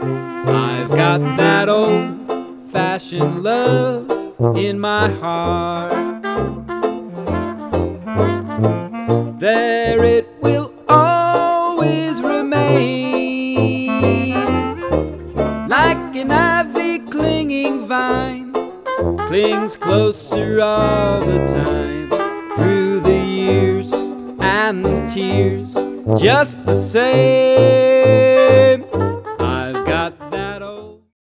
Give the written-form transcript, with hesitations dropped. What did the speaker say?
I've got that old-fashioned love in my heart. There it will always remain, like an ivy clinging vine, clings closer all the time, through the years and the tears, just the same.